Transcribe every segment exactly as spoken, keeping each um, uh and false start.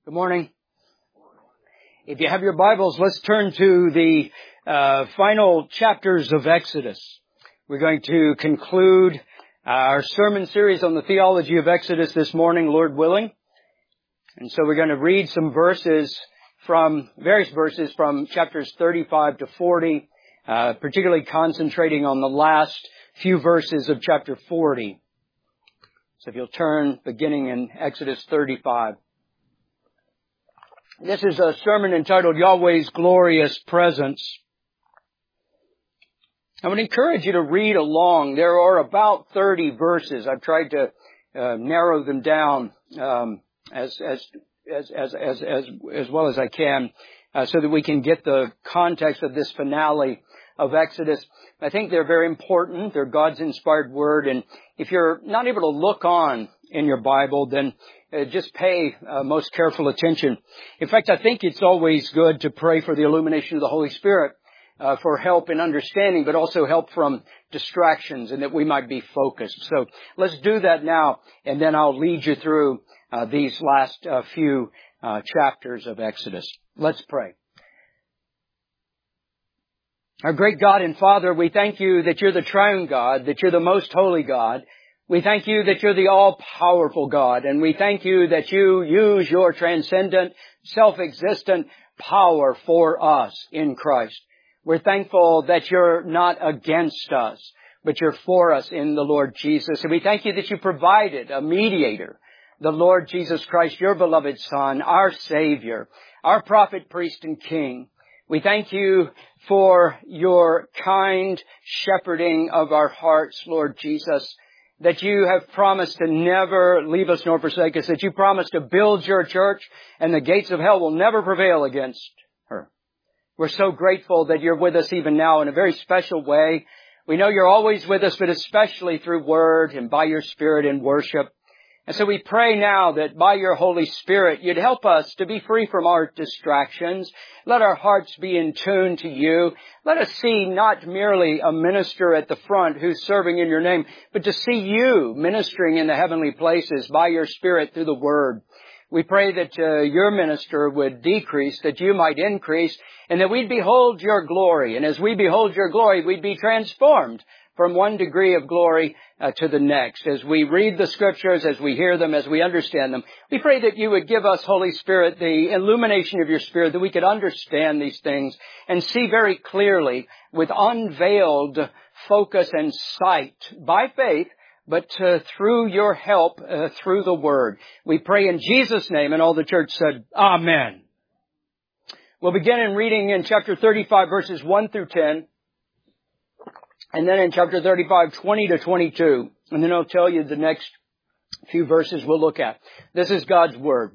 Good morning. If you have your Bibles, let's turn to the uh, final chapters of Exodus. We're going to conclude our sermon series on the theology of Exodus this morning, Lord willing. And so we're going to read some verses from, various verses from chapters thirty-five to forty, uh, particularly concentrating on the last few verses of chapter forty. So if you'll turn, beginning in Exodus thirty-five. This is a sermon entitled Yahweh's Glorious Presence. I would encourage you to read along. There are about thirty verses. I've tried to uh, narrow them down um, as, as as as as as as well as I can, uh, so that we can get the context of this finale of Exodus. I think they're very important. They're God's inspired word, and if you're not able to look on in your Bible, then uh, just pay uh, most careful attention. In fact, I think it's always good to pray for the illumination of the Holy Spirit, uh, for help in understanding, but also help from distractions, and that we might be focused. So let's do that now, and then I'll lead you through uh, these last uh, few uh, chapters of Exodus. Let's pray. Our great God and Father, we thank you that you're the triune God, that you're the most holy God. We thank you that you're the all-powerful God, and we thank you that you use your transcendent, self-existent power for us in Christ. We're thankful that you're not against us, but you're for us in the Lord Jesus. And we thank you that you provided a mediator, the Lord Jesus Christ, your beloved Son, our Savior, our prophet, priest, and king. We thank you for your kind shepherding of our hearts, Lord Jesus, that you have promised to never leave us nor forsake us, that you promised to build your church and the gates of hell will never prevail against her. We're so grateful that you're with us even now in a very special way. We know you're always with us, but especially through word and by your Spirit in worship. And so we pray now that by your Holy Spirit, you'd help us to be free from our distractions. Let our hearts be in tune to you. Let us see not merely a minister at the front who's serving in your name, but to see you ministering in the heavenly places by your Spirit through the Word. We pray that uh, your minister would decrease, that you might increase, and that we'd behold your glory. And as we behold your glory, we'd be transformed from one degree of glory uh, to the next. As we read the Scriptures, as we hear them, as we understand them, we pray that you would give us, Holy Spirit, the illumination of your Spirit, that we could understand these things and see very clearly with unveiled focus and sight by faith, but uh, through your help, uh, through the Word. We pray in Jesus' name, and all the church said, Amen. We'll begin in reading in chapter thirty-five, verses one through ten. And then in chapter thirty-five, twenty to twenty-two. And then I'll tell you the next few verses we'll look at. This is God's Word.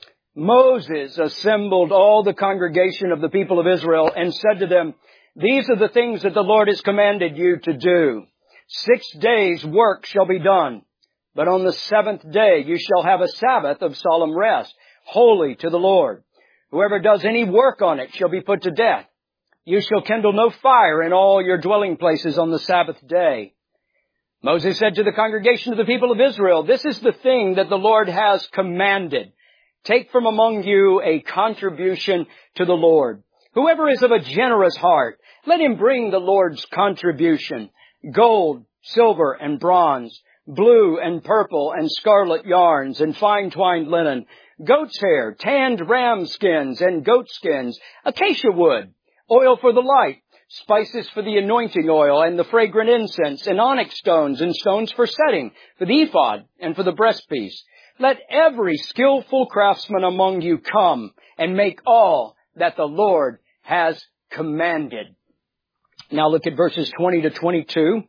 Moses assembled all the congregation of the people of Israel and said to them, These are the things that the Lord has commanded you to do. Six days' work shall be done, but on the seventh day you shall have a Sabbath of solemn rest, holy to the Lord. Whoever does any work on it shall be put to death. You shall kindle no fire in all your dwelling places on the Sabbath day. Moses said to the congregation of the people of Israel, This is the thing that the Lord has commanded. Take from among you a contribution to the Lord. Whoever is of a generous heart, let him bring the Lord's contribution. Gold, silver, and bronze, blue and purple and scarlet yarns, and fine twined linen, goat's hair, tanned ram skins and goat skins, acacia wood, oil for the light, spices for the anointing oil and the fragrant incense, and onyx stones and stones for setting, for the ephod and for the breastpiece. Let every skillful craftsman among you come and make all that the Lord has commanded. Now look at verses twenty to twenty-two.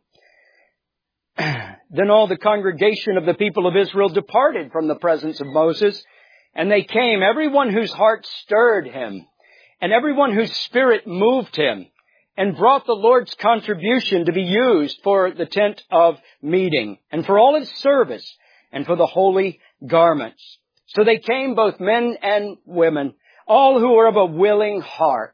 Then all the congregation of the people of Israel departed from the presence of Moses, and they came, everyone whose heart stirred him, and everyone whose spirit moved him, and brought the Lord's contribution to be used for the tent of meeting, and for all its service, and for the holy garments. So they came, both men and women, all who were of a willing heart.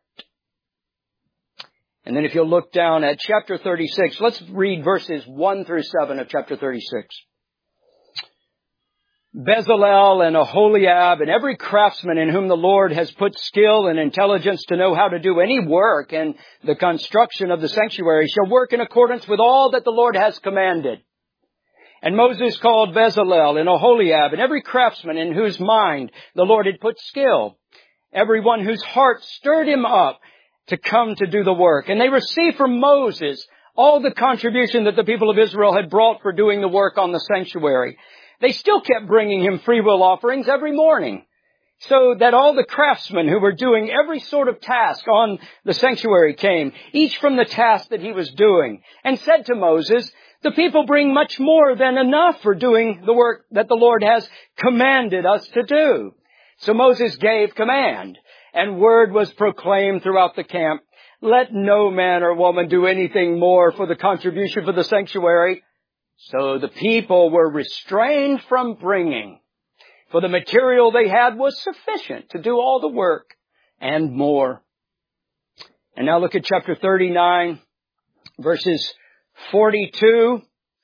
And then if you'll look down at chapter thirty-six, let's read verses one through seven of chapter thirty-six. Bezalel and Aholiab and every craftsman in whom the Lord has put skill and intelligence to know how to do any work in the construction of the sanctuary shall work in accordance with all that the Lord has commanded. And Moses called Bezalel and Aholiab and every craftsman in whose mind the Lord had put skill, everyone whose heart stirred him up to come to do the work. And they received from Moses all the contribution that the people of Israel had brought for doing the work on the sanctuary. They still kept bringing him freewill offerings every morning, so that all the craftsmen who were doing every sort of task on the sanctuary came, each from the task that he was doing, and said to Moses, "The people bring much more than enough for doing the work that the Lord has commanded us to do." So Moses gave command, and word was proclaimed throughout the camp, "Let no man or woman do anything more for the contribution for the sanctuary." So the people were restrained from bringing, for the material they had was sufficient to do all the work and more. And now look at chapter thirty-nine, verses forty-two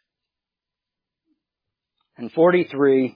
and forty-three.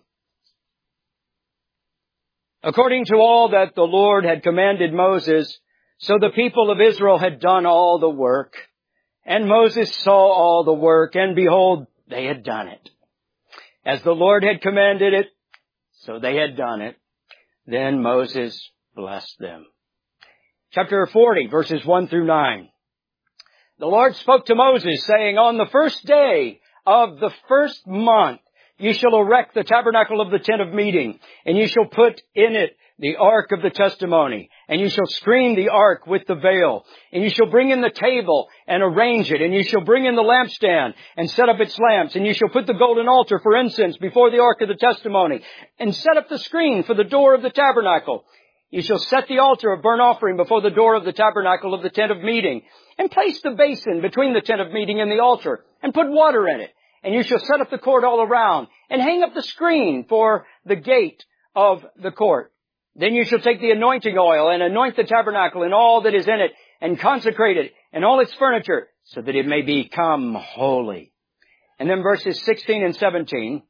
According to all that the Lord had commanded Moses, so the people of Israel had done all the work. And Moses saw all the work, and behold, they had done it. As the Lord had commanded it, so they had done it. Then Moses blessed them. Chapter forty, verses one through nine. The Lord spoke to Moses, saying, "On the first day of the first month, you shall erect the tabernacle of the tent of meeting, and you shall put in it the ark of the testimony, and you shall screen the ark with the veil, and you shall bring in the table and arrange it, and you shall bring in the lampstand and set up its lamps, and you shall put the golden altar for incense before the ark of the testimony, and set up the screen for the door of the tabernacle. You shall set the altar of burnt offering before the door of the tabernacle of the tent of meeting, and place the basin between the tent of meeting and the altar, and put water in it. And you shall set up the court all around, and hang up the screen for the gate of the court. Then you shall take the anointing oil and anoint the tabernacle and all that is in it, and consecrate it and all its furniture, so that it may become holy." And then verses sixteen and seventeen.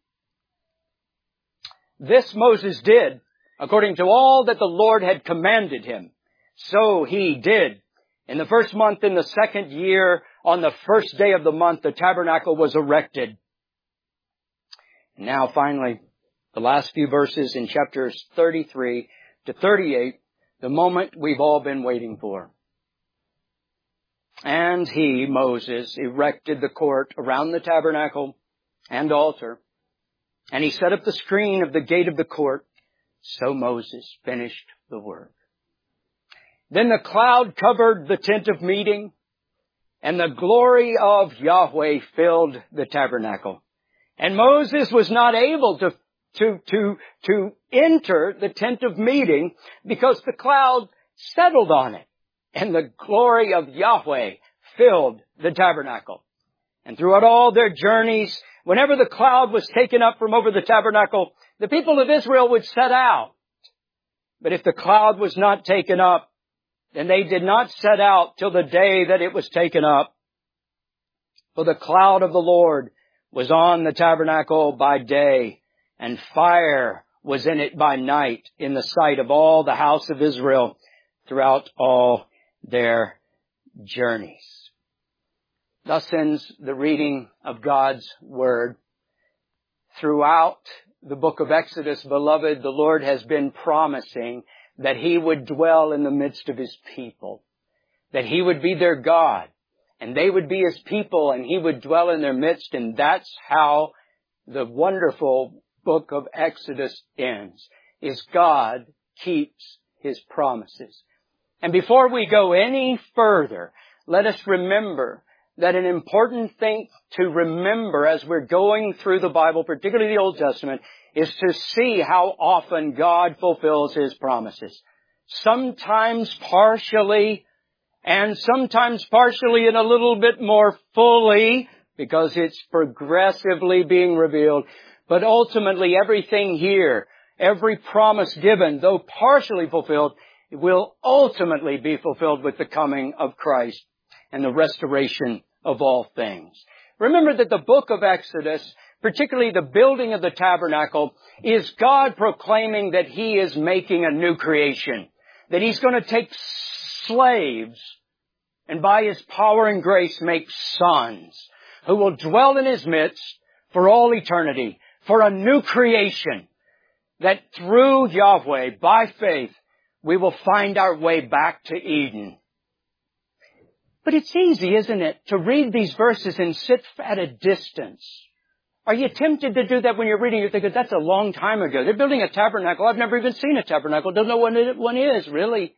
This Moses did according to all that the Lord had commanded him. So he did. In the first month, in the second year, on the first day of the month, the tabernacle was erected. And now finally, the last few verses in chapters thirty-three to thirty-eight, the moment we've all been waiting for. And he, Moses, erected the court around the tabernacle and altar, and he set up the screen of the gate of the court. So Moses finished the work. Then the cloud covered the tent of meeting, and the glory of Yahweh filled the tabernacle. And Moses was not able to To, to, to enter the tent of meeting because the cloud settled on it, and the glory of Yahweh filled the tabernacle. And throughout all their journeys, whenever the cloud was taken up from over the tabernacle, the people of Israel would set out. But if the cloud was not taken up, then they did not set out till the day that it was taken up. For the cloud of the Lord was on the tabernacle by day, and fire was in it by night, in the sight of all the house of Israel throughout all their journeys. Thus ends the reading of God's Word. Throughout the book of Exodus, beloved, the Lord has been promising that He would dwell in the midst of His people, that He would be their God, and they would be His people, and He would dwell in their midst, and that's how the wonderful book of Exodus ends, is God keeps His promises. And before we go any further, let us remember that an important thing to remember as we're going through the Bible, particularly the Old Testament, is to see how often God fulfills His promises. Sometimes partially, and sometimes partially and a little bit more fully, because it's progressively being revealed. But ultimately, everything here, every promise given, though partially fulfilled, will ultimately be fulfilled with the coming of Christ and the restoration of all things. Remember that the book of Exodus, particularly the building of the tabernacle, is God proclaiming that He is making a new creation. That He's going to take slaves and by His power and grace make sons who will dwell in His midst for all eternity, for a new creation. That through Yahweh, by faith, we will find our way back to Eden. But it's easy, isn't it, to read these verses and sit at a distance. Are you tempted to do that when you're reading? You're thinking, that's a long time ago. They're building a tabernacle. I've never even seen a tabernacle. Don't know what one is, really.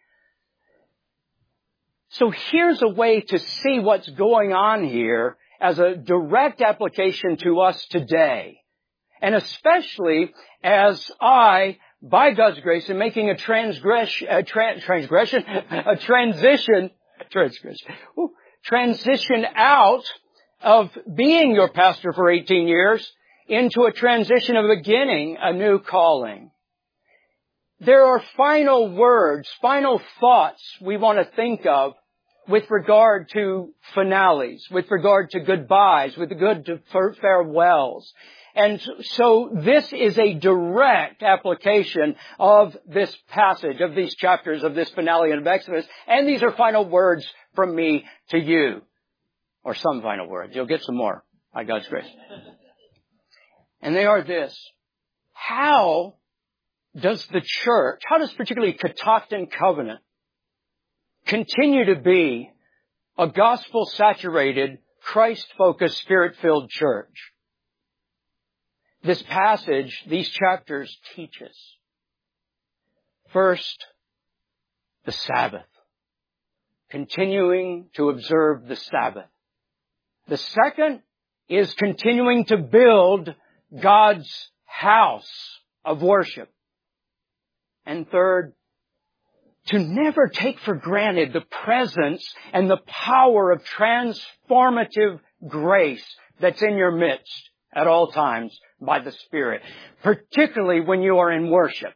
So here's a way to see what's going on here as a direct application to us today. And especially as I, by God's grace, am making a transgression, a tra- transgression, a transition, transgression, ooh, transition out of being your pastor for eighteen years into a transition of beginning a new calling. There are final words, final thoughts we want to think of with regard to finales, with regard to goodbyes, with regard to farewells. And so this is a direct application of this passage, of these chapters, of this finale of Exodus. And these are final words from me to you. Or some final words. You'll get some more, by God's grace. And they are this. How does the church, how does particularly Catoctin Covenant continue to be a gospel-saturated, Christ-focused, Spirit-filled church? This passage, these chapters teach us. First, the Sabbath. Continuing to observe the Sabbath. The second is continuing to build God's house of worship. And third, to never take for granted the presence and the power of transformative grace that's in your midst at all times by the Spirit, particularly when you are in worship.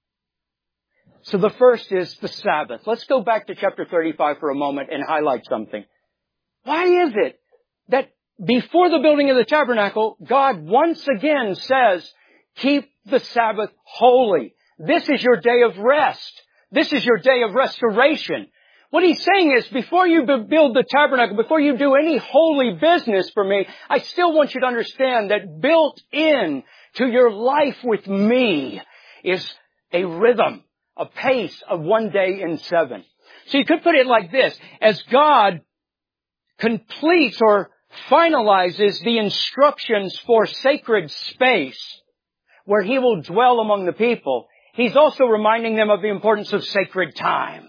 So the first is the Sabbath. Let's go back to chapter thirty-five for a moment and highlight something. Why is it that before the building of the tabernacle, God once again says, keep the Sabbath holy. This is your day of rest. This is your day of restoration. What He's saying is, before you build the tabernacle, before you do any holy business for me, I still want you to understand that built in to your life with me is a rhythm, a pace of one day in seven. So you could put it like this. As God completes or finalizes the instructions for sacred space where He will dwell among the people, He's also reminding them of the importance of sacred time.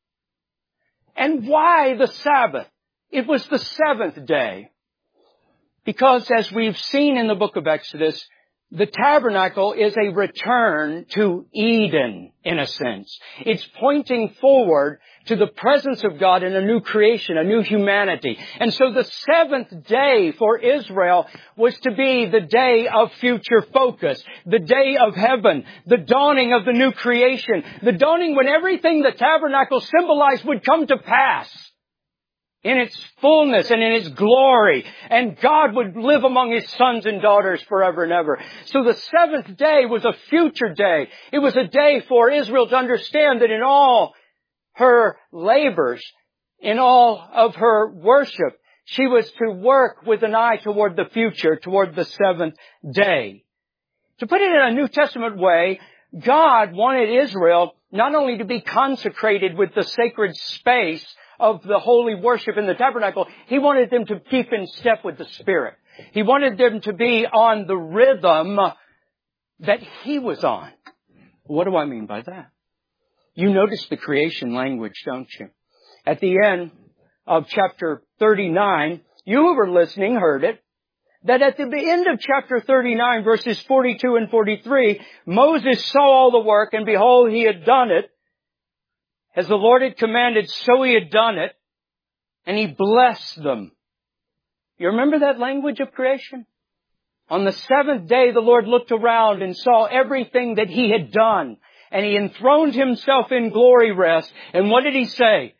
And why the Sabbath? It was the seventh day. Because as we've seen in the book of Exodus, the tabernacle is a return to Eden, in a sense. It's pointing forward to the presence of God in a new creation, a new humanity. And so the seventh day for Israel was to be the day of future focus, the day of heaven, the dawning of the new creation, the dawning when everything the tabernacle symbolized would come to pass in its fullness and in its glory. And God would live among His sons and daughters forever and ever. So the seventh day was a future day. It was a day for Israel to understand that in all her labors, in all of her worship, she was to work with an eye toward the future, toward the seventh day. To put it in a New Testament way, God wanted Israel not only to be consecrated with the sacred space of the holy worship in the tabernacle, He wanted them to keep in step with the Spirit. He wanted them to be on the rhythm that He was on. What do I mean by that? You notice the creation language, don't you? At the end of chapter thirty-nine, you who were listening heard it, that at the end of chapter thirty-nine, verses forty-two and forty-three, Moses saw all the work, and behold, he had done it. As the Lord had commanded, so He had done it, and He blessed them. You remember that language of creation? On the seventh day, the Lord looked around and saw everything that He had done, and He enthroned Himself in glory rest. And what did He say?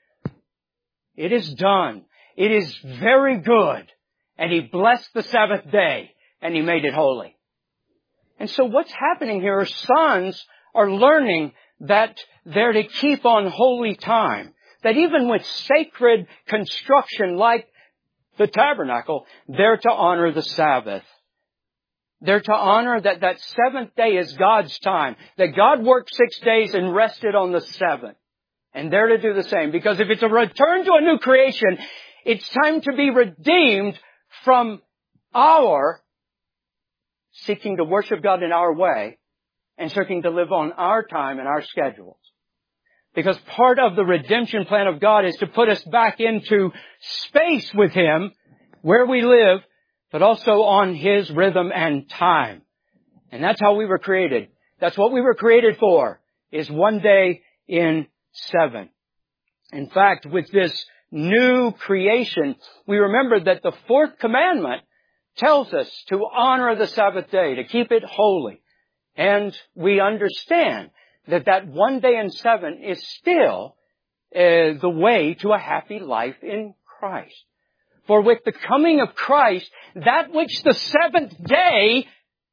It is done. It is very good. And He blessed the Sabbath day. and He made it holy. And so what's happening here is sons are learning that they're to keep on holy time. That even with sacred construction like the tabernacle, they're to honor the Sabbath. They're to honor that that seventh day is God's time. That God worked six days and rested on the seventh. And they're to do the same. Because if it's a return to a new creation, it's time to be redeemed from our seeking to worship God in our way and seeking to live on our time and our schedules. Because part of the redemption plan of God is to put us back into space with Him, where we live, but also on His rhythm and time. And that's how we were created. That's what we were created for, is one day in seven. In fact, with this new creation, we remember that the fourth commandment tells us to honor the Sabbath day, to keep it holy. And we understand that that one day in seven is still uh, the way to a happy life in Christ. For with the coming of Christ, that which the seventh day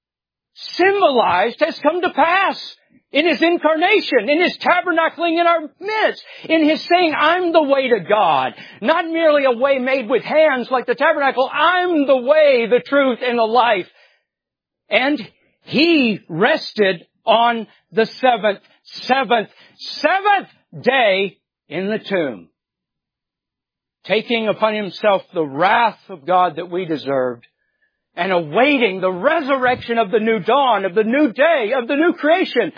symbolized has come to pass in His incarnation, in His tabernacling in our midst, in His saying, I'm the way to God. Not merely a way made with hands like the tabernacle. I'm the way, the truth, and the life. And He rested on the seventh, seventh, seventh day in the tomb, taking upon Himself the wrath of God that we deserved, and awaiting the resurrection of the new dawn, of the new day, of the new creation.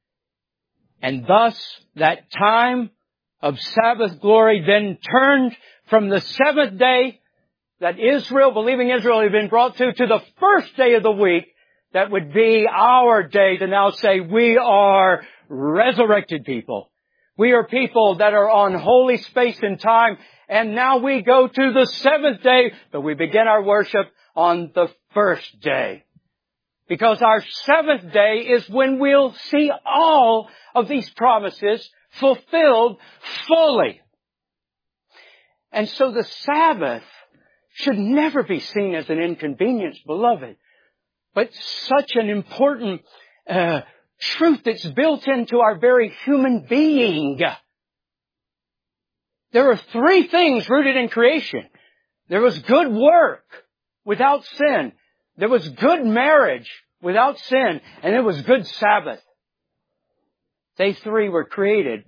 And thus, that time of Sabbath glory then turned from the seventh day that Israel, believing Israel, had been brought to, to the first day of the week, that would be our day to now say we are resurrected people. We are people that are on holy space and time, and now we go to the seventh day, but we begin our worship on the first day. Because our seventh day is when we'll see all of these promises fulfilled fully. And so the Sabbath should never be seen as an inconvenience, beloved, but such an important uh, truth that's built into our very human being. There are three things rooted in creation. There was good work without sin. There was good marriage without sin. And there was good Sabbath. They three were created.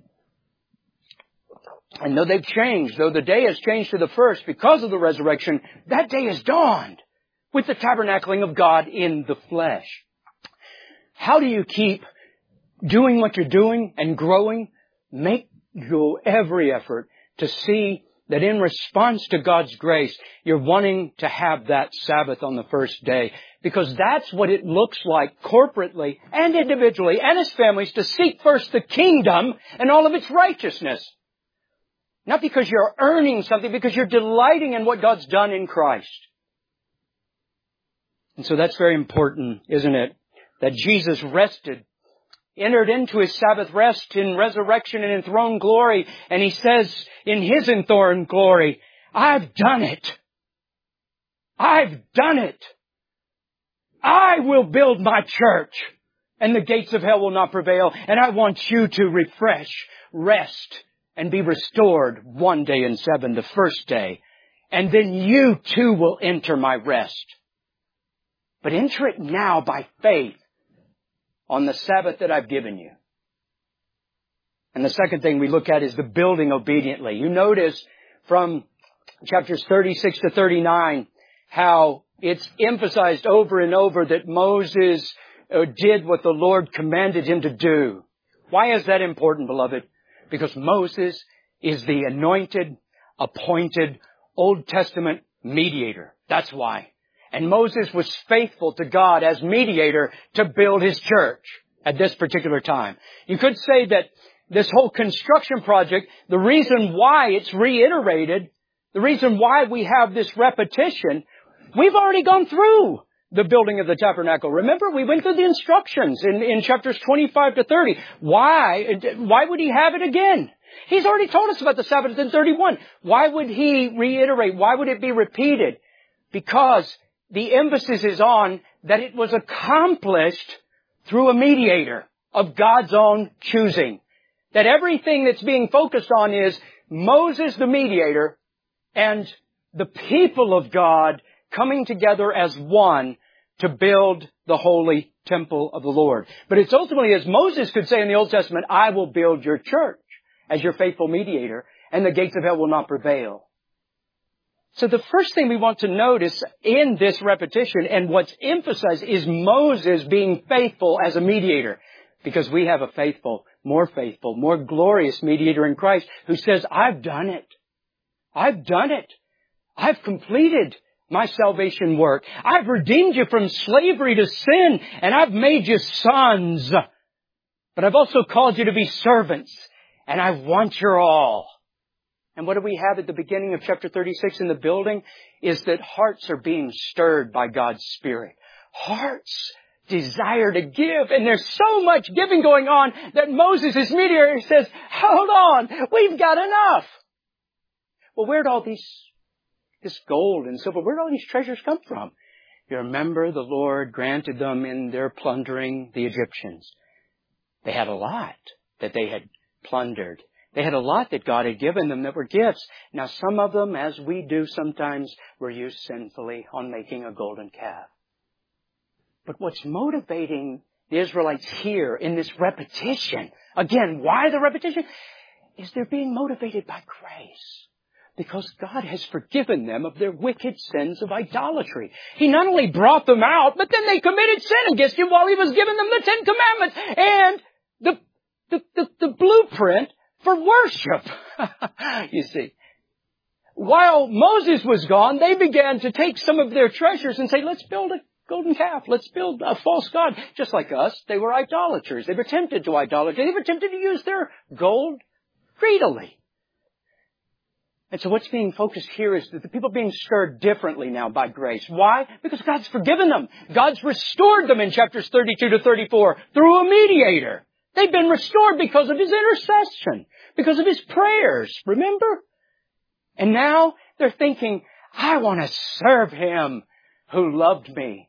And though they've changed, though the day has changed to the first because of the resurrection, that day has dawned with the tabernacling of God in the flesh. How do you keep doing what you're doing and growing? Make your every effort to see that in response to God's grace, you're wanting to have that Sabbath on the first day. Because that's what it looks like corporately and individually and as families to seek first the kingdom and all of its righteousness. Not because you're earning something, because you're delighting in what God's done in Christ. And so that's very important, isn't it? That Jesus rested, entered into His Sabbath rest in resurrection and enthroned glory. And He says in His enthroned glory, I've done it. I've done it. I will build my church, and the gates of hell will not prevail. And I want you to refresh, rest, and be restored one day in seven, the first day. And then you too will enter my rest. But enter it now by faith on the Sabbath that I've given you. And the second thing we look at is the building obediently. You notice from chapters thirty-six to thirty-nine how it's emphasized over and over that Moses uh, did what the Lord commanded him to do. Why is that important, beloved? Because Moses is the anointed, appointed Old Testament mediator. That's why. And Moses was faithful to God as mediator to build His church at this particular time. You could say that this whole construction project, the reason why it's reiterated, the reason why we have this repetition, we've already gone through the building of the tabernacle. Remember, we went through the instructions in, in chapters twenty-five to thirty. Why? Why would He have it again? He's already told us about the Sabbath in thirty-one. Why would He reiterate? Why would it be repeated? Because the emphasis is on that it was accomplished through a mediator of God's own choosing. That everything that's being focused on is Moses the mediator and the people of God coming together as one to build the holy temple of the Lord. But it's ultimately, as Moses could say in the Old Testament, I will build your church as your faithful mediator, and the gates of hell will not prevail. So the first thing we want to notice in this repetition and what's emphasized is Moses being faithful as a mediator. Because we have a faithful, more faithful, more glorious mediator in Christ who says, I've done it. I've done it. I've completed my salvation work. I've redeemed you from slavery to sin, and I've made you sons. But I've also called you to be servants, and I want your all. And what do we have at the beginning of chapter thirty-six in the building? Is that hearts are being stirred by God's Spirit. Hearts desire to give. And there's so much giving going on that Moses, his mediator, says, hold on, we've got enough. Well, where'd all these, this gold and silver, where'd all these treasures come from? You remember the Lord granted them in their plundering the Egyptians. They had a lot that they had plundered. They had a lot that God had given them that were gifts. Now some of them, as we do sometimes, were used sinfully on making a golden calf. But what's motivating the Israelites here in this repetition, again, why the repetition? Is they're being motivated by grace. Because God has forgiven them of their wicked sins of idolatry. He not only brought them out, but then they committed sin against Him while He was giving them the Ten Commandments and the, the, the, the blueprint for worship. You see. While Moses was gone, they began to take some of their treasures and say, let's build a golden calf. Let's build a false god. Just like us, they were idolaters. They were tempted to idolatry. They were tempted to use their gold greedily. And so what's being focused here is that the people are being stirred differently now by grace. Why? Because God's forgiven them. God's restored them in chapters thirty-two to thirty-four through a mediator. They've been restored because of His intercession, because of His prayers. Remember? And now they're thinking, I want to serve Him who loved me.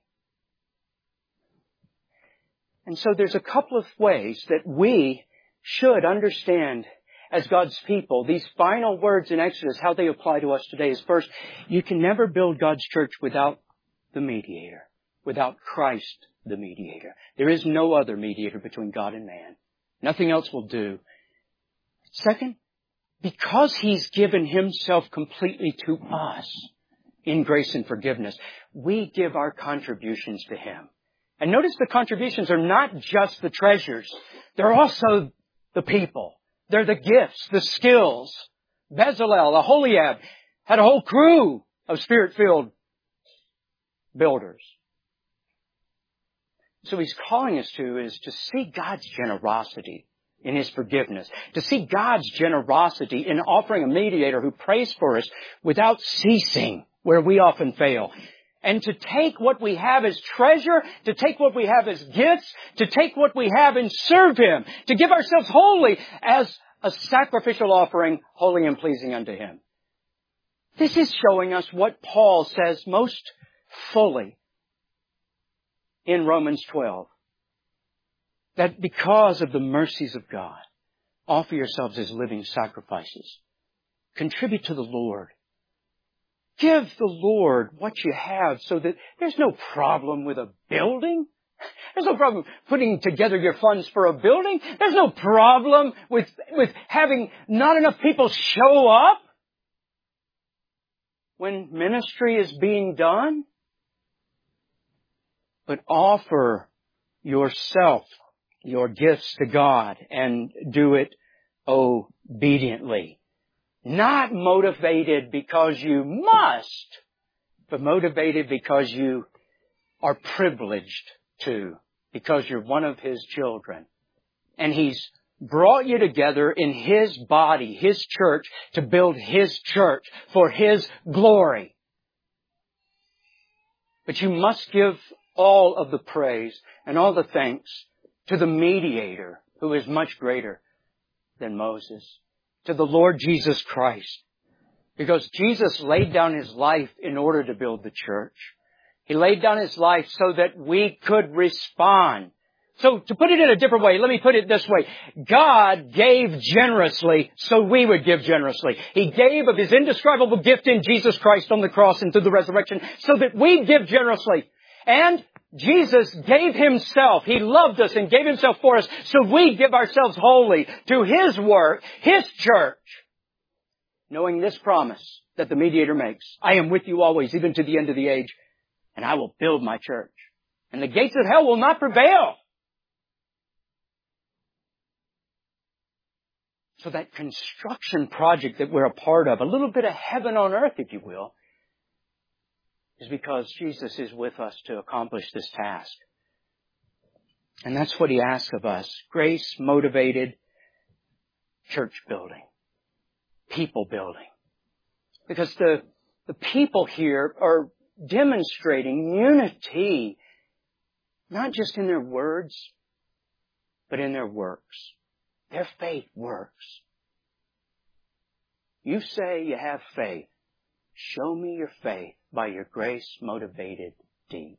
And so there's a couple of ways that we should understand as God's people, these final words in Exodus, how they apply to us today is first, you can never build God's church without the mediator, without Christ the mediator. There is no other mediator between God and man. Nothing else will do. Second, because He's given Himself completely to us in grace and forgiveness, we give our contributions to Him. And notice the contributions are not just the treasures. They're also the people. They're the gifts, the skills. Bezalel, Aholiab, had a whole crew of Spirit-filled builders. So He's calling us to is to see God's generosity in His forgiveness. To see God's generosity in offering a mediator who prays for us without ceasing, where we often fail. And to take what we have as treasure, to take what we have as gifts, to take what we have and serve Him, to give ourselves wholly as a sacrificial offering, holy and pleasing unto Him. This is showing us what Paul says most fully in Romans twelve. That because of the mercies of God, offer yourselves as living sacrifices. Contribute to the Lord. Give the Lord what you have so that there's no problem with a building. There's no problem putting together your funds for a building. There's no problem with, with having not enough people show up when ministry is being done. But offer yourself, your gifts to God, and do it obediently. Not motivated because you must, but motivated because you are privileged to, because you're one of His children. And He's brought you together in His body, His church, to build His church for His glory. But you must give all of the praise and all the thanks to the mediator who is much greater than Moses, to the Lord Jesus Christ. Because Jesus laid down His life in order to build the church. He laid down His life so that we could respond. So to put it in a different way, let me put it this way. God gave generously so we would give generously. He gave of His indescribable gift in Jesus Christ on the cross and through the resurrection so that we give generously. And Jesus gave Himself. He loved us and gave Himself for us so we give ourselves wholly to His work, His church, knowing this promise that the mediator makes. I am with you always, even to the end of the age, and I will build my church. And the gates of hell will not prevail. So that construction project that we're a part of, a little bit of heaven on earth, if you will, is because Jesus is with us to accomplish this task. And that's what He asks of us. Grace-motivated church building. People building. Because the, the people here are demonstrating unity, not just in their words, but in their works. Their faith works. You say you have faith. Show me your faith by your grace-motivated deeds.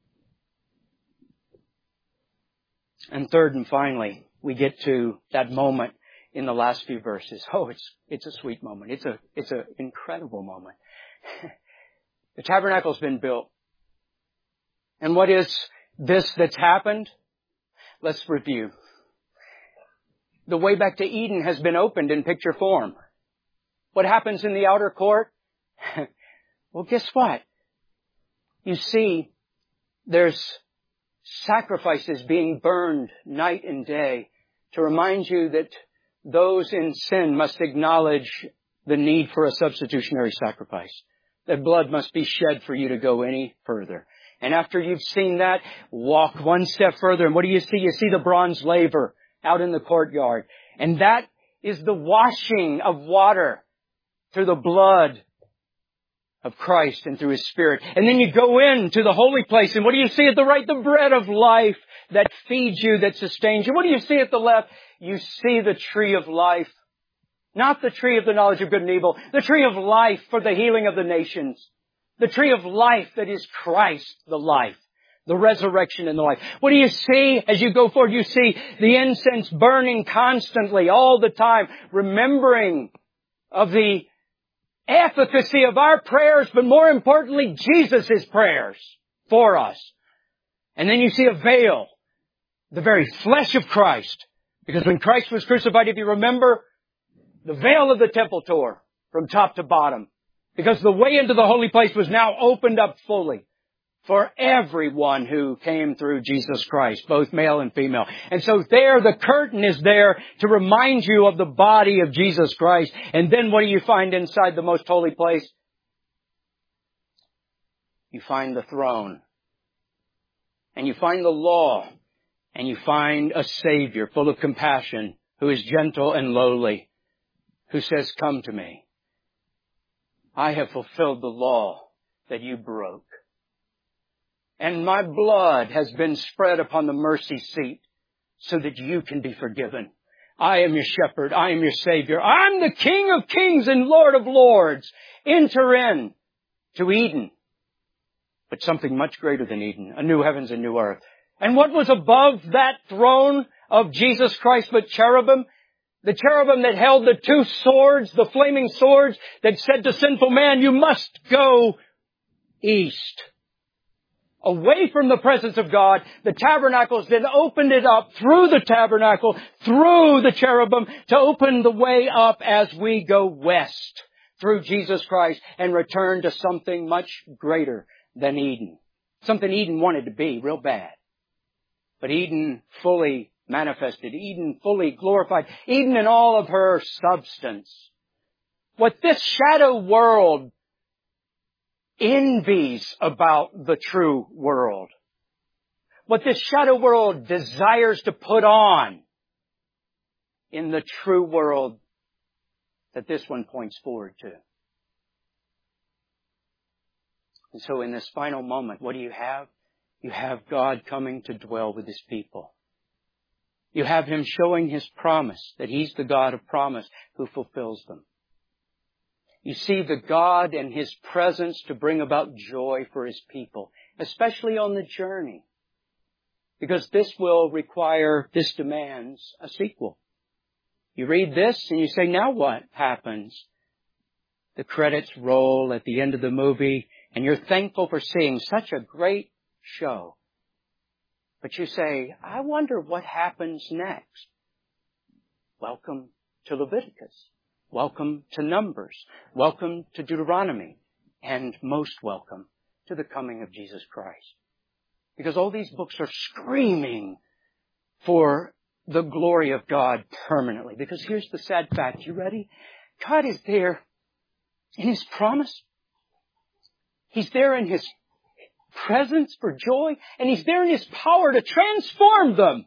And third and finally, we get to that moment in the last few verses. Oh, it's, it's a sweet moment. It's a, it's an incredible moment. The tabernacle's been built. And what is this that's happened? Let's review. The way back to Eden has been opened in picture form. What happens in the outer court? Well, guess what? You see, there's sacrifices being burned night and day to remind you that those in sin must acknowledge the need for a substitutionary sacrifice. That blood must be shed for you to go any further. And after you've seen that, walk one step further. And what do you see? You see the bronze laver out in the courtyard. And that is the washing of water through the blood of Christ and through His Spirit. And then you go into the holy place, and what do you see at the right? The bread of life that feeds you, that sustains you. What do you see at the left? You see the tree of life. Not the tree of the knowledge of good and evil. The tree of life for the healing of the nations. The tree of life that is Christ, the life. The resurrection and the life. What do you see as you go forward? You see the incense burning constantly, all the time, remembering of the efficacy of our prayers, but more importantly, Jesus' prayers for us. And then you see a veil, the very flesh of Christ. Because when Christ was crucified, if you remember, the veil of the temple tore from top to bottom. Because the way into the holy place was now opened up fully for everyone who came through Jesus Christ, both male and female. And so there, the curtain is there to remind you of the body of Jesus Christ. And then what do you find inside the most holy place? You find the throne. And you find the law. And you find a Savior full of compassion, who is gentle and lowly, who says, "Come to me. I have fulfilled the law that you broke. And my blood has been spread upon the mercy seat so that you can be forgiven. I am your shepherd. I am your Savior. I'm the King of kings and Lord of lords. Enter in to Eden." But something much greater than Eden, a new heavens and new earth. And what was above that throne of Jesus Christ but cherubim? The cherubim that held the two swords, the flaming swords that said to sinful man, "You must go east." Away from the presence of God, the tabernacles then opened it up through the tabernacle, through the cherubim, to open the way up as we go west through Jesus Christ and return to something much greater than Eden. Something Eden wanted to be real bad. But Eden fully manifested, Eden fully glorified, Eden in all of her substance. What this shadow world envies about the true world, what this shadow world desires to put on in the true world that this one points forward to. And so in this final moment, what do you have? You have God coming to dwell with His people. You have Him showing His promise, that He's the God of promise who fulfills them. You see the God and His presence to bring about joy for His people especially on the journey, because this will require, this demands a sequel. You read this and you say, now what happens? The credits roll at the end of the movie and you're thankful for seeing such a great show. But you say, I wonder what happens next. Welcome to Leviticus. Welcome to Numbers. Welcome to Deuteronomy. And most welcome to the coming of Jesus Christ. Because all these books are screaming for the glory of God permanently. Because here's the sad fact. You ready? God is there in His promise. He's there in His presence for joy. And He's there in His power to transform them.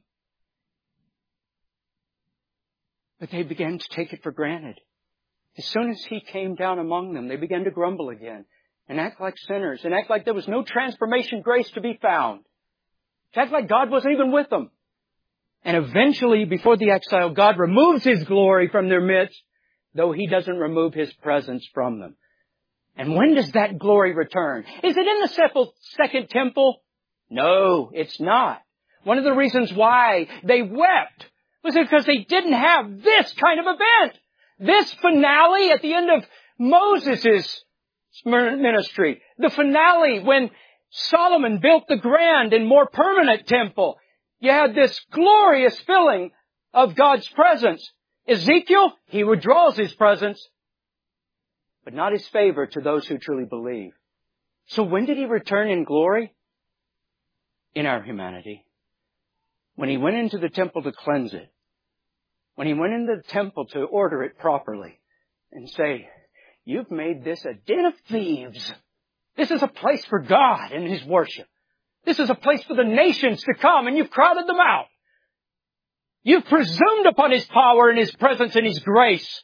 But they began to take it for granted. As soon as He came down among them, they began to grumble again and act like sinners and act like there was no transformation grace to be found. To act like God wasn't even with them. And eventually, before the exile, God removes His glory from their midst, though He doesn't remove His presence from them. And when does that glory return? Is it in the second temple? No, it's not. One of the reasons why they wept was because they didn't have this kind of event. This finale at the end of Moses' ministry. The finale when Solomon built the grand and more permanent temple. You had this glorious filling of God's presence. Ezekiel, he withdraws His presence, but not His favor to those who truly believe. So when did He return in glory? In our humanity. When He went into the temple to cleanse it. When He went into the temple to order it properly and say, you've made this a den of thieves. This is a place for God and His worship. This is a place for the nations to come, and you've crowded them out. You've presumed upon His power and His presence and His grace.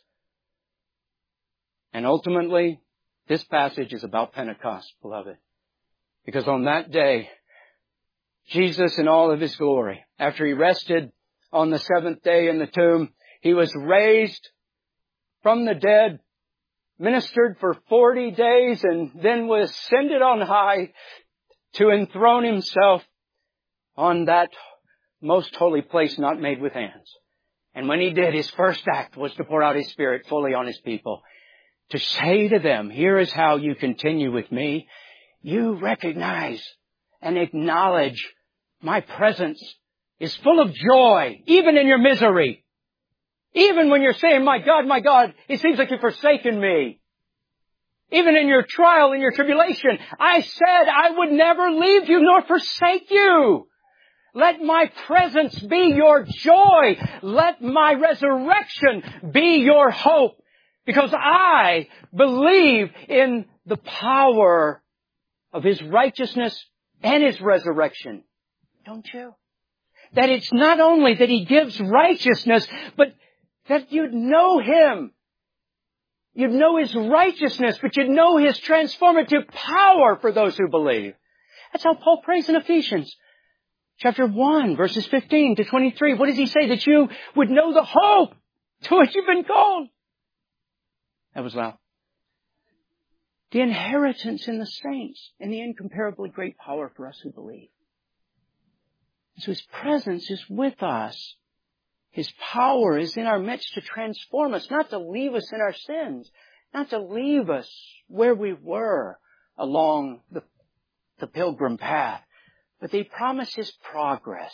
And ultimately, this passage is about Pentecost, beloved. Because on that day, Jesus in all of His glory, after He rested on the seventh day in the tomb, He was raised from the dead, ministered for forty days, and then was ascended on high to enthrone Himself on that most holy place not made with hands. And when He did, His first act was to pour out His Spirit fully on His people. To say to them, here is how you continue with me. You recognize and acknowledge my presence is full of joy, even in your misery. Even when you're saying, my God, my God, it seems like you've forsaken me. Even in your trial, in your tribulation, I said I would never leave you nor forsake you. Let my presence be your joy. Let my resurrection be your hope. Because I believe in the power of His righteousness and His resurrection. Don't you? That it's not only that He gives righteousness, but that you'd know Him. You'd know His righteousness, but you'd know His transformative power for those who believe. That's how Paul prays in Ephesians chapter one, verses fifteen to twenty-three. What does he say? That you would know the hope to which you've been called. That was loud. The inheritance in the saints and the incomparably great power for us who believe. So His presence is with us. His power is in our midst to transform us, not to leave us in our sins, not to leave us where we were along the, the pilgrim path, but they promise His progress.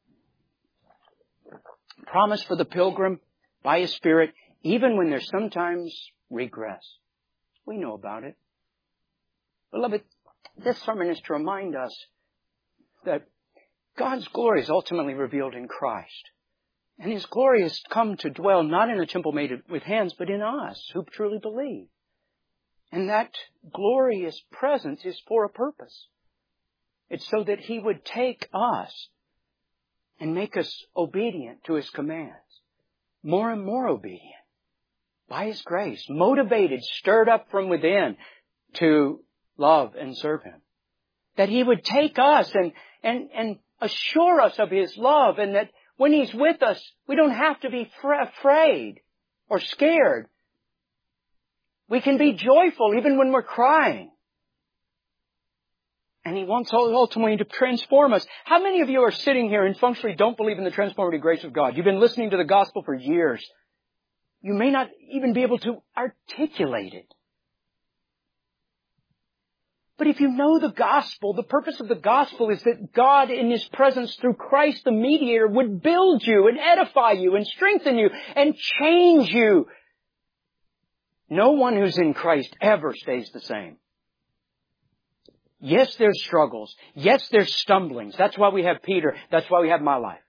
Promise for the pilgrim by His Spirit, even when there's sometimes regress. We know about it. Beloved, this sermon is to remind us that God's glory is ultimately revealed in Christ. And His glory has come to dwell not in a temple made with hands, but in us who truly believe. And that glorious presence is for a purpose. It's so that He would take us and make us obedient to His commands. More and more obedient. By His grace. Motivated, stirred up from within to love and serve Him. That He would take us and, and, and assure us of His love, and that when He's with us, we don't have to be afraid or scared. We can be joyful even when we're crying. And He wants ultimately to transform us. How many of you are sitting here and functionally don't believe in the transformative grace of God? You've been listening to the gospel for years. You may not even be able to articulate it. But if you know the gospel, the purpose of the gospel is that God in His presence through Christ the mediator would build you and edify you and strengthen you and change you. No one who's in Christ ever stays the same. Yes, there's struggles. Yes, there's stumblings. That's why we have Peter. That's why we have my life.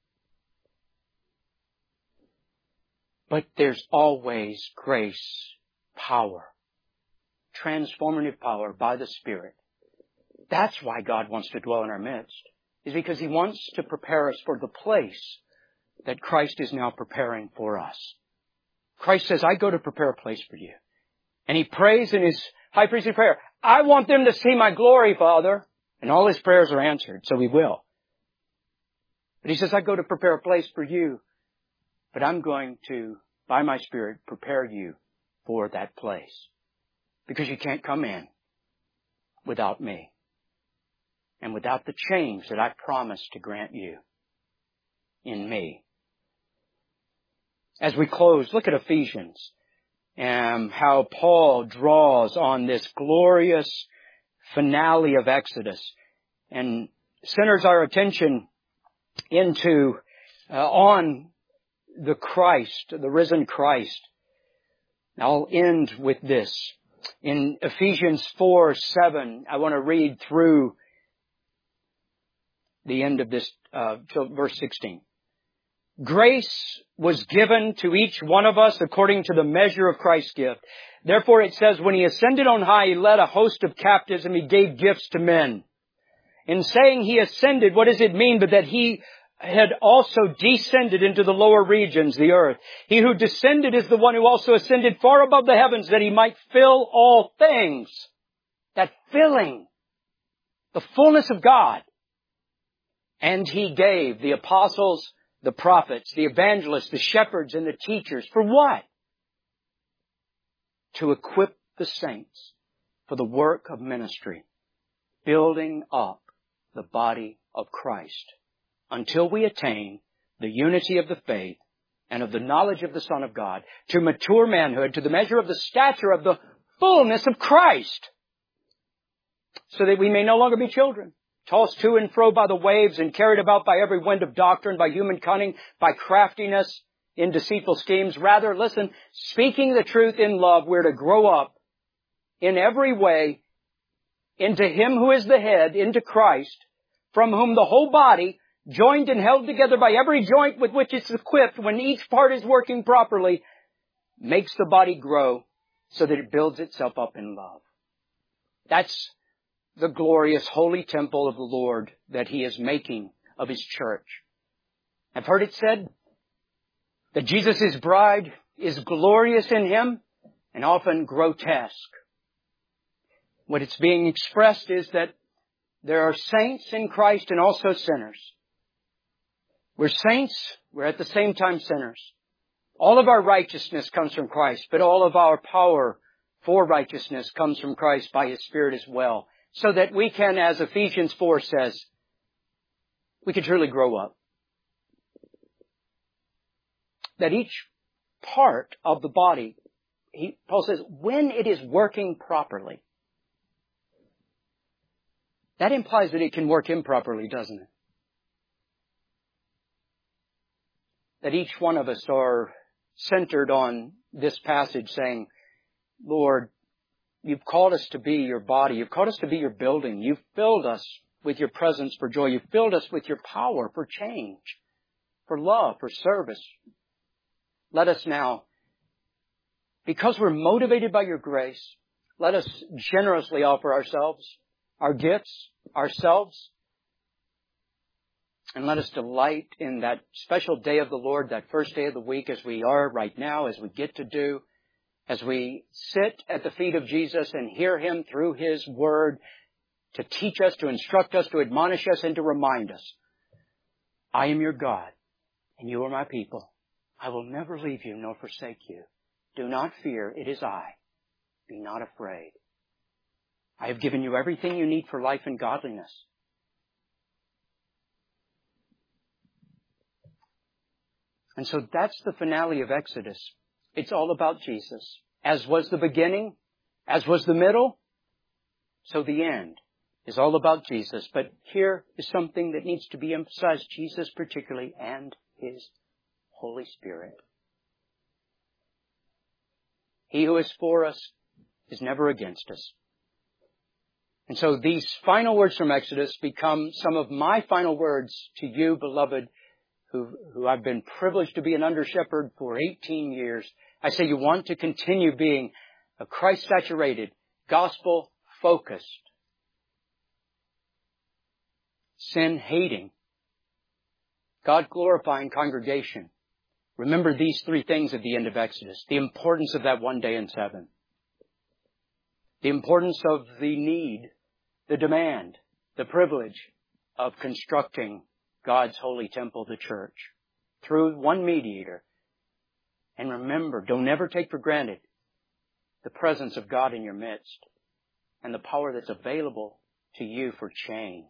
But there's always grace, power, transformative power by the Spirit. That's why God wants to dwell in our midst, is because He wants to prepare us for the place that Christ is now preparing for us. Christ says, I go to prepare a place for you. And He prays in His high priestly prayer, I want them to see my glory, Father. And all His prayers are answered, so He will. But He says, I go to prepare a place for you. But I'm going to, by my Spirit, prepare you for that place. Because you can't come in without me. And without the change that I promised to grant you in me. As we close, look at Ephesians. And how Paul draws on this glorious finale of Exodus. And centers our attention into, uh, on the Christ, the risen Christ. I'll end with this. In Ephesians four seven, I want to read through the end of this, uh, till verse sixteen. Grace was given to each one of us according to the measure of Christ's gift. Therefore it says, when He ascended on high, He led a host of captives and He gave gifts to men. In saying He ascended, what does it mean but that He had also descended into the lower regions, the earth? He who descended is the one who also ascended far above the heavens that He might fill all things. That filling, the fullness of God. And He gave the apostles, the prophets, the evangelists, the shepherds, and the teachers. For what? To equip the saints for the work of ministry, building up the body of Christ, until we attain the unity of the faith and of the knowledge of the Son of God, to mature manhood, to the measure of the stature of the fullness of Christ, so that we may no longer be children, tossed to and fro by the waves and carried about by every wind of doctrine, by human cunning, by craftiness in deceitful schemes. Rather, listen, speaking the truth in love, we're to grow up in every way into Him who is the head, into Christ, from whom the whole body, joined and held together by every joint with which it's equipped, when each part is working properly, makes the body grow so that it builds itself up in love. That's the glorious holy temple of the Lord that He is making of His church. I've heard it said that Jesus' bride is glorious in Him and often grotesque. What it's being expressed is that there are saints in Christ and also sinners. We're saints, we're at the same time sinners. All of our righteousness comes from Christ, but all of our power for righteousness comes from Christ by His Spirit as well. So that we can, as Ephesians four says, we can truly grow up. That each part of the body, he, Paul says, when it is working properly. That implies that it can work improperly, doesn't it? That each one of us are centered on this passage saying, Lord, You've called us to be Your body. You've called us to be Your building. You've filled us with Your presence for joy. You've filled us with Your power for change, for love, for service. Let us now, because we're motivated by Your grace, let us generously offer ourselves, our gifts, ourselves, and let us delight in that special day of the Lord, that first day of the week, as we are right now, as we get to do, as we sit at the feet of Jesus and hear Him through His Word to teach us, to instruct us, to admonish us, and to remind us, I am your God, and you are my people. I will never leave you nor forsake you. Do not fear, it is I. Be not afraid. I have given you everything you need for life and godliness. And so that's the finale of Exodus. It's all about Jesus. As was the beginning, as was the middle, so the end is all about Jesus. But here is something that needs to be emphasized, Jesus particularly, and His Holy Spirit. He who is for us is never against us. And so these final words from Exodus become some of my final words to you, beloved, who, who I've been privileged to be an under-shepherd for eighteen years. I say you want to continue being a Christ-saturated, gospel-focused, sin-hating, God-glorifying congregation. Remember these three things at the end of Exodus. The importance of that one day in seven. The importance of the need, the demand, the privilege of constructing God's holy temple, the church, through one mediator. And remember, don't ever take for granted the presence of God in your midst and the power that's available to you for change.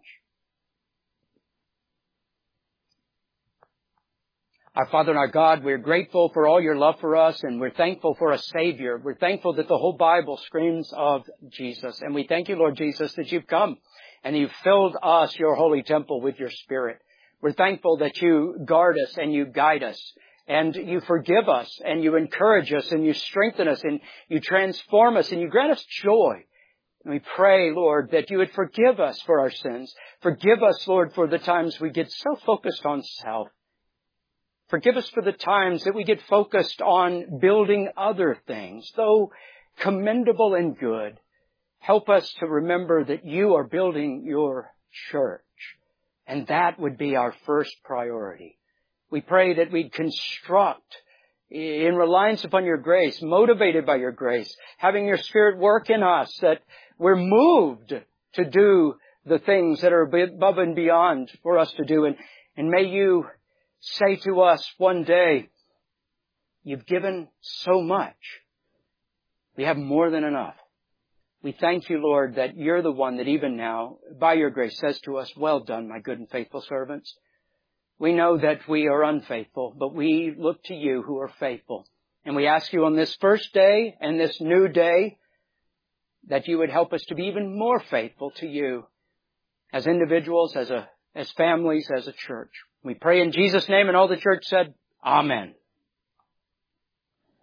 Our Father and our God, we're grateful for all your love for us, and we're thankful for a Savior. We're thankful that the whole Bible screams of Jesus. And we thank you, Lord Jesus, that you've come and you've filled us, your holy temple, with your Spirit. We're thankful that you guard us and you guide us and you forgive us and you encourage us and you strengthen us and you transform us and you grant us joy. And we pray, Lord, that you would forgive us for our sins. Forgive us, Lord, for the times we get so focused on self. Forgive us for the times that we get focused on building other things, though commendable and good. Help us to remember that you are building your church, and that would be our first priority. We pray that we'd construct in reliance upon your grace, motivated by your grace, having your Spirit work in us, that we're moved to do the things that are above and beyond for us to do. And, and may you say to us one day, you've given so much. We have more than enough. We thank you, Lord, that you're the one that even now, by your grace, says to us, well done, my good and faithful servants. We know that we are unfaithful, but we look to you who are faithful. And we ask you on this first day and this new day that you would help us to be even more faithful to you as individuals, as a, as families, as a church. We pray in Jesus' name, and all the church said, Amen.